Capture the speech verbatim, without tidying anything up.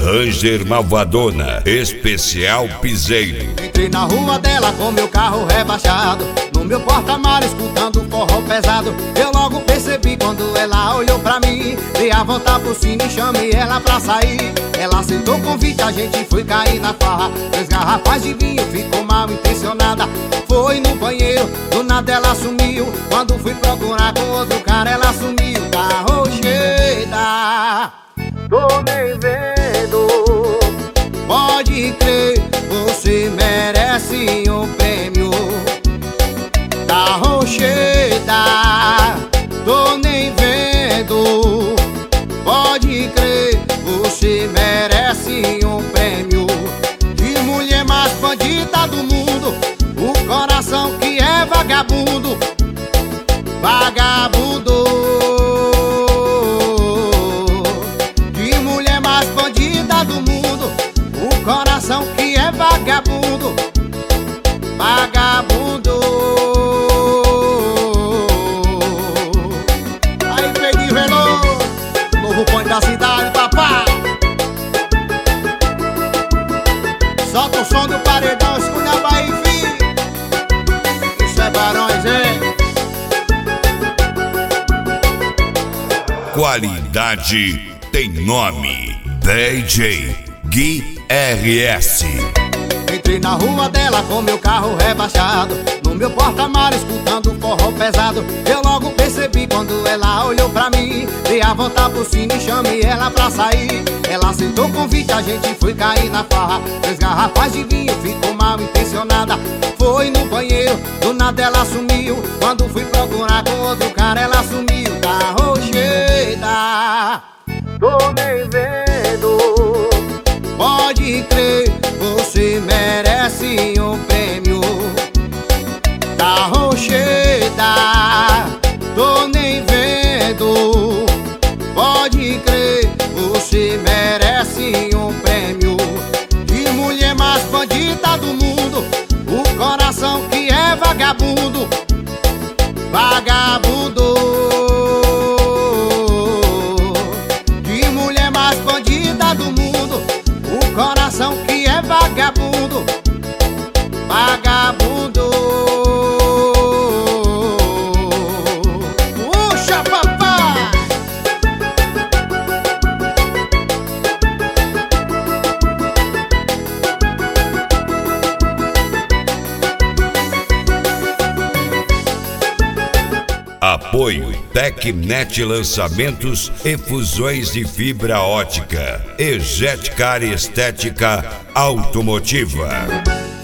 Ranger Malvadona, especial piseiro. Entrei na rua dela com meu carro rebaixado, no meu porta-malas escutando forró pesado. Eu logo percebi quando ela olhou pra mim, dei a volta por cima e chamei ela pra sair. Ela aceitou o convite, a gente foi cair na farra. Três garrafas de vinho, ficou mal intencionada. Foi no banheiro, do nada ela sumiu. Quando fui procurar com outro cara, ela sumiu. Tá rocheda, tô nem vendo. Pode crer, você merece um prêmio. Tá rocheda, tô nem vendo. Pode crer, você merece um prêmio. De mulher mais bandida do mundo, o coração que é vagabundo. Vagabundo. De mulher mais bandida do mundo, o coração que é vagabundo. Vagabundo. Aí, Pedro Veloso, novo ponto da cidade, papai. Solta o som do paredão, escuta a Bahia, filho. Isso é Barões, hein? Qualidade tem nome. D J Gui R S. Entrei na rua dela com meu carro rebaixado, no meu porta-malas escutando forró pesado. Eu logo percebi quando ela olhou pra mim, dei a volta por cima e chamei ela pra sair. Ela aceitou o convite, a gente foi cair na farra. Três garrafas de vinho, ficou mal intencionada. Foi no banheiro, do nada ela sumiu. Quando fui procurar com outro cara, ela sumiu. Tá rocheda, tô nem vendo. Pode crer, você merece um prêmio. Tá rocheda, tô nem vendo. Pode crer, você merece um prêmio. De mulher mais bandida do mundo, o coração que é vagabundo. Vagabundo. De mulher mais bandida do mundo, o coração que é vagabundo. Vagabundo. Puxa, papai. Apoio Tecnet Lançamentos e Fusões de Fibra Ótica. Ejetcar Estética Automotiva.